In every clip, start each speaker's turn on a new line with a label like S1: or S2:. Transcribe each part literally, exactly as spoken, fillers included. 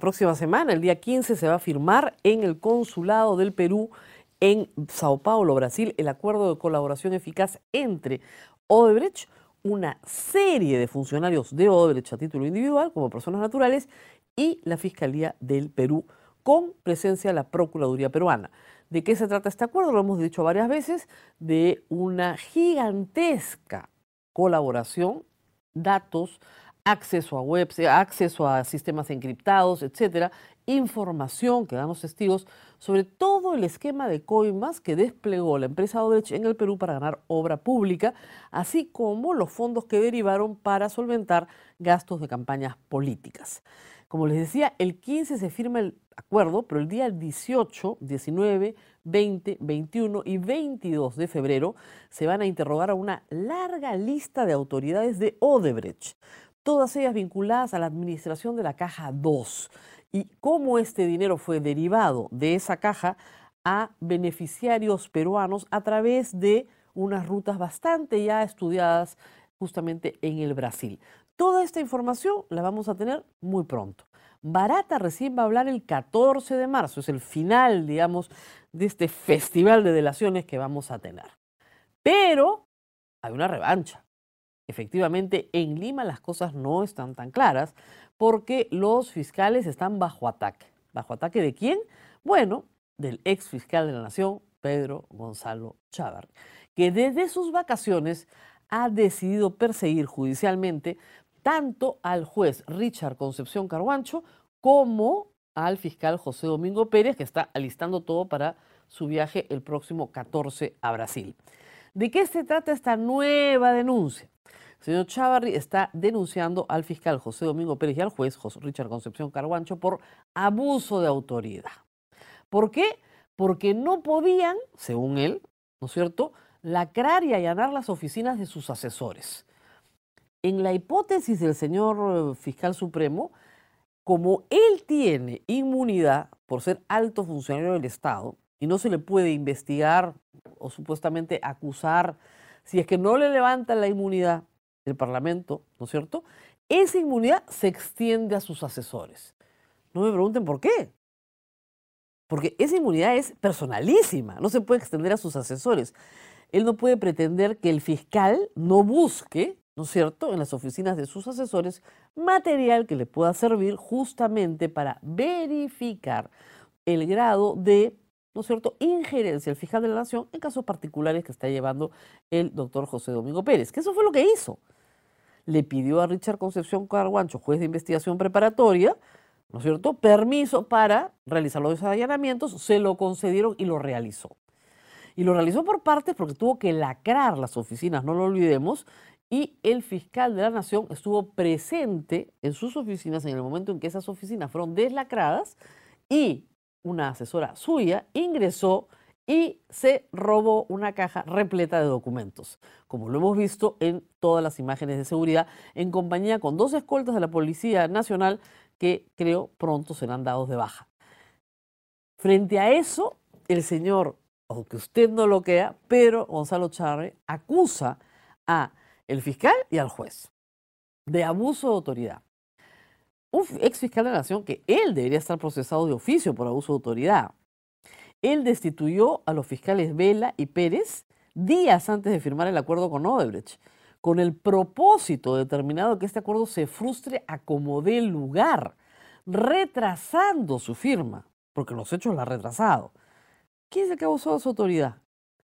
S1: próxima semana, el día quince, se va a firmar en el Consulado del Perú en Sao Paulo, Brasil, el acuerdo de colaboración eficaz entre Odebrecht, una serie de funcionarios de Odebrecht a título individual, como personas naturales, y la Fiscalía del Perú, con presencia de la Procuraduría peruana. ¿De qué se trata este acuerdo? Lo hemos dicho varias veces, de una gigantesca colaboración, datos, acceso a webs, acceso a sistemas encriptados, etcétera, información que dan los testigos sobre todo el esquema de coimas que desplegó la empresa Odebrecht en el Perú para ganar obra pública, así como los fondos que derivaron para solventar gastos de campañas políticas. Como les decía, el quince se firma el acuerdo, pero el día dieciocho, diecinueve, veinte, veintiuno y veintidós de febrero se van a interrogar a una larga lista de autoridades de Odebrecht, todas ellas vinculadas a la administración de la Caja dos, y cómo este dinero fue derivado de esa caja a beneficiarios peruanos a través de unas rutas bastante ya estudiadas justamente en el Brasil. Toda esta información la vamos a tener muy pronto. Barata recién va a hablar el catorce de marzo, es el final, digamos, de este festival de delaciones que vamos a tener. Pero hay una revancha. Efectivamente, en Lima las cosas no están tan claras porque los fiscales están bajo ataque. ¿Bajo ataque de quién? Bueno, del ex fiscal de la Nación, Pedro Gonzalo Chávarri, que desde sus vacaciones ha decidido perseguir judicialmente tanto al juez Richard Concepción Carhuancho como al fiscal José Domingo Pérez, que está alistando todo para su viaje el próximo catorce a Brasil. ¿De qué se trata esta nueva denuncia? El señor Chávarri está denunciando al fiscal José Domingo Pérez y al juez José Richard Concepción Carhuancho por abuso de autoridad. ¿Por qué? Porque no podían, según él, ¿no es cierto?, lacrar y allanar las oficinas de sus asesores. En la hipótesis del señor fiscal supremo, como él tiene inmunidad por ser alto funcionario del Estado y no se le puede investigar o supuestamente acusar si es que no le levanta la inmunidad del Parlamento, ¿no es cierto?, esa inmunidad se extiende a sus asesores. No me pregunten por qué. Porque esa inmunidad es personalísima, no se puede extender a sus asesores. Él no puede pretender que el fiscal no busque, ¿no es cierto?, en las oficinas de sus asesores material que le pueda servir justamente para verificar el grado de, ¿no es cierto?, injerencia del fiscal de la Nación en casos particulares que está llevando el doctor José Domingo Pérez, que eso fue lo que hizo. Le pidió a Richard Concepción Carhuancho, juez de investigación preparatoria, ¿no es cierto?, permiso para realizar los allanamientos, se lo concedieron y lo realizó. Y lo realizó por partes porque tuvo que lacrar las oficinas, no lo olvidemos, y el fiscal de la Nación estuvo presente en sus oficinas en el momento en que esas oficinas fueron deslacradas y una asesora suya ingresó y se robó una caja repleta de documentos, como lo hemos visto en todas las imágenes de seguridad, en compañía con dos escoltas de la Policía Nacional que creo pronto serán dados de baja. Frente a eso, el señor, aunque usted no lo crea, Pedro Gonzalo Chávarri acusa a el fiscal y al juez de abuso de autoridad. Un ex fiscal de la Nación que él debería estar procesado de oficio por abuso de autoridad. Él destituyó a los fiscales Vela y Pérez días antes de firmar el acuerdo con Odebrecht, con el propósito determinado de que este acuerdo se frustre a como dé lugar, retrasando su firma, porque los hechos la ha retrasado. ¿Quién es el que abusó de su autoridad?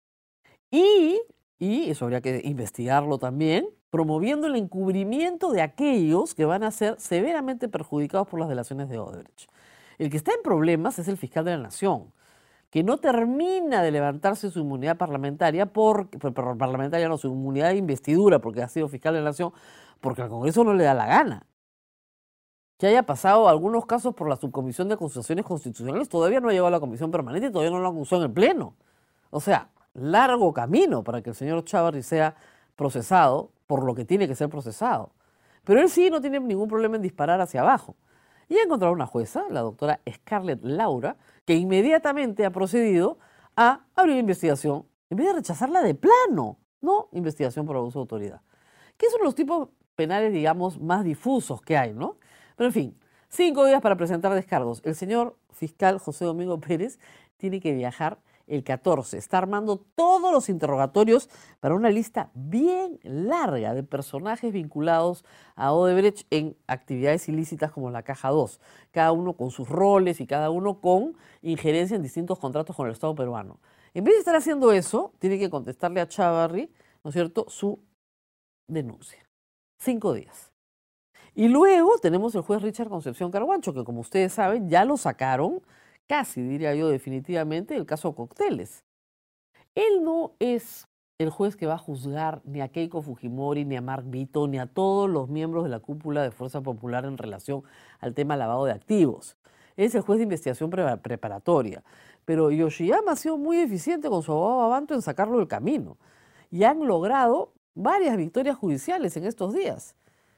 S1: Y, y eso habría que investigarlo también, promoviendo el encubrimiento de aquellos que van a ser severamente perjudicados por las delaciones de Odebrecht. El que está en problemas es el fiscal de la Nación, que no termina de levantarse su inmunidad parlamentaria, porque, perdón, parlamentaria no, su inmunidad de investidura, porque ha sido fiscal de la Nación, porque al Congreso no le da la gana. Que haya pasado algunos casos por la Subcomisión de Acusaciones Constitucionales, todavía no ha llegado a la Comisión Permanente y todavía no lo acusó en el Pleno. O sea, largo camino para que el señor Chávarri sea procesado por lo que tiene que ser procesado. Pero él sí no tiene ningún problema en disparar hacia abajo. Y ha encontrado una jueza, la doctora Scarlett Laura, que inmediatamente ha procedido a abrir investigación, en vez de rechazarla de plano, no investigación por abuso de autoridad. Que son los tipos penales, digamos, más difusos que hay, ¿no? Pero en fin, Cinco días para presentar descargos. El señor fiscal José Domingo Pérez tiene que viajar el catorce. Está armando todos los interrogatorios para una lista bien larga de personajes vinculados a Odebrecht en actividades ilícitas como la Caja dos, cada uno con sus roles y cada uno con injerencia en distintos contratos con el Estado peruano. En vez de estar haciendo eso, tiene que contestarle a Chávarri, ¿no es cierto?, su denuncia. Cinco días. Y luego tenemos el juez Richard Concepción Carhuancho, que como ustedes saben ya lo sacaron, casi diría yo definitivamente, del caso Cócteles. Él no es el juez que va a juzgar ni a Keiko Fujimori, ni a Mark Vito, ni a todos los miembros de la cúpula de Fuerza Popular en relación al tema lavado de activos. Es el juez de investigación pre preparatoria. Pero Yoshiyama ha sido muy eficiente con su abogado Abanto en sacarlo del camino. Y han logrado varias victorias judiciales en estos días.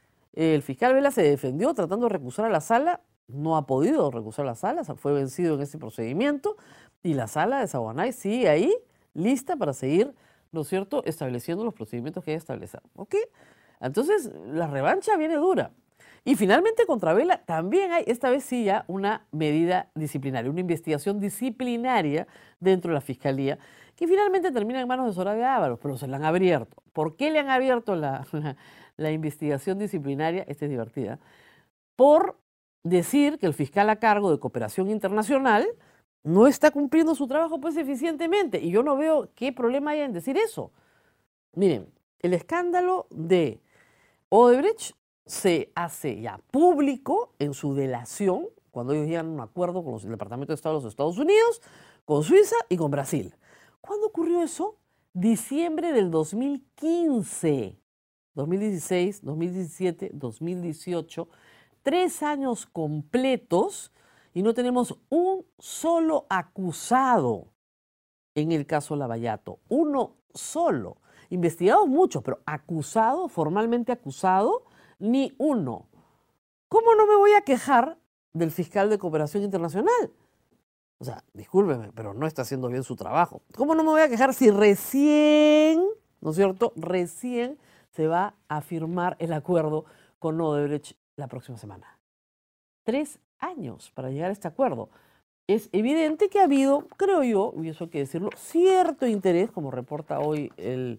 S1: El fiscal Vela se defendió tratando de recusar a la sala, no ha podido recusar a la sala, fue vencido en ese procedimiento y la sala de Saguanay sigue ahí, lista para seguir, ¿no es cierto?, estableciendo los procedimientos que hay que establecer. ¿Ok? Entonces, la revancha viene dura. Y finalmente contra Vela también hay, esta vez sí ya, una medida disciplinaria, una investigación disciplinaria dentro de la Fiscalía, que finalmente termina en manos de Soraya Ávalos, pero se la han abierto. ¿Por qué le han abierto la, la, la investigación disciplinaria? Esta es divertida. Por decir que el fiscal a cargo de cooperación internacional no está cumpliendo su trabajo pues eficientemente. Y yo no veo qué problema hay en decir eso. Miren, el escándalo de Odebrecht se hace ya público en su delación, cuando ellos llegan a un acuerdo con los, el Departamento de Estado de los Estados Unidos, con Suiza y con Brasil. ¿Cuándo ocurrió eso? Diciembre del dos mil quince, dos mil dieciséis, dos mil diecisiete, dos mil dieciocho, tres años completos y no tenemos un solo acusado en el caso Lavallato, uno solo. Investigados muchos, pero acusado, formalmente acusado, ni uno. ¿Cómo no me voy a quejar del fiscal de cooperación internacional? O sea, discúlpeme, pero no está haciendo bien su trabajo. ¿Cómo no me voy a quejar si recién, ¿no es cierto?, recién se va a firmar el acuerdo con Odebrecht la próxima semana? Tres años para llegar a este acuerdo. Es evidente que ha habido, creo yo, y eso hay que decirlo, cierto interés, como reporta hoy el,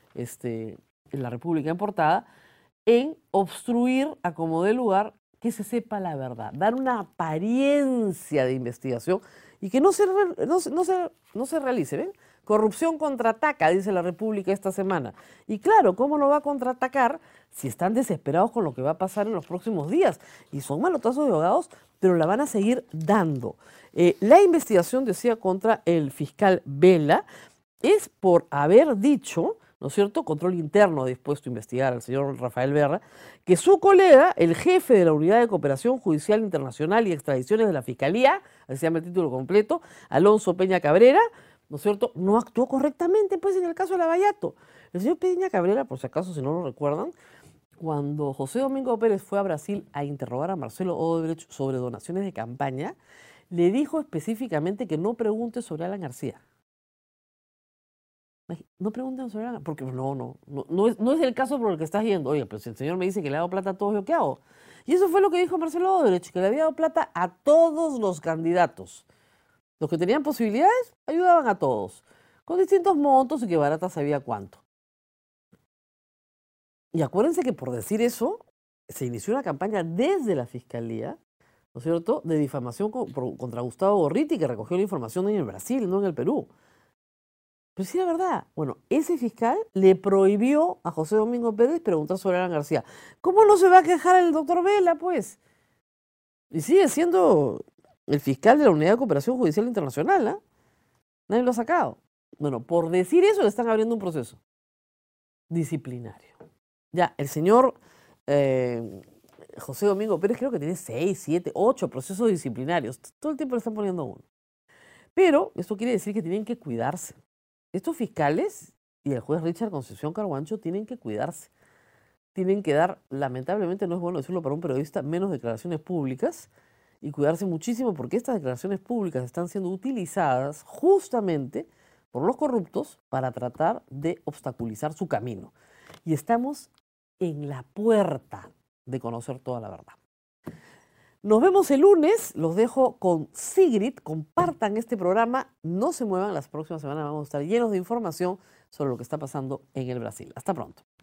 S1: este, en la República en portada, en obstruir a como dé lugar que se sepa la verdad, dar una apariencia de investigación y que no se, no, no se, no se realice. ¿Ven? Corrupción contraataca, dice la República esta semana. Y claro, ¿cómo no va a contraatacar si están desesperados con lo que va a pasar en los próximos días? Y son malotazos de abogados, pero la van a seguir dando. Eh, la investigación, decía, contra el fiscal Vela es por haber dicho, ¿no es cierto?, control interno dispuesto a investigar al señor Rafael Berra, que su colega, el jefe de la Unidad de Cooperación Judicial Internacional y Extradiciones de la Fiscalía, así se llama el título completo, Alonso Peña Cabrera, ¿no es cierto?, no actuó correctamente pues en el caso de Lavallato. El señor Peña Cabrera, por si acaso, si no lo recuerdan, cuando José Domingo Pérez fue a Brasil a interrogar a Marcelo Odebrecht sobre donaciones de campaña, le dijo específicamente que no pregunte sobre Alan García. No pregunten sobre Alan, porque no, no, no, no es, no es el caso por el que estás yendo. Oye, pero si el señor me dice que le ha dado plata a todos, ¿yo qué hago? Y eso fue lo que dijo Marcelo Odebrecht, que le había dado plata a todos los candidatos. Los que tenían posibilidades ayudaban a todos, con distintos montos y que barata sabía cuánto. Y acuérdense que por decir eso, se inició una campaña desde la Fiscalía, ¿no es cierto?, de difamación contra Gustavo Gorriti, que recogió la información en el Brasil, no en el Perú. Pero sí, la verdad, bueno, ese fiscal le prohibió a José Domingo Pérez preguntar sobre Alan García. ¿Cómo no se va a quejar el doctor Vela, pues? Y sigue siendo el fiscal de la Unidad de Cooperación Judicial Internacional, ¿eh? Nadie lo ha sacado. Bueno, por decir eso le están abriendo un proceso disciplinario. Ya, el señor eh, José Domingo Pérez creo que tiene seis, siete, ocho procesos disciplinarios. Todo el tiempo le están poniendo uno. Pero esto quiere decir que tienen que cuidarse. Estos fiscales y el juez Richard Concepción Carhuancho tienen que cuidarse. Tienen que dar, lamentablemente no es bueno decirlo para un periodista, menos declaraciones públicas y cuidarse muchísimo porque estas declaraciones públicas están siendo utilizadas justamente por los corruptos para tratar de obstaculizar su camino. Y estamos en la puerta de conocer toda la verdad. Nos vemos el lunes, los dejo con Sigrid, compartan este programa, no se muevan, las próximas semanas vamos a estar llenos de información sobre lo que está pasando en el Brasil. Hasta pronto.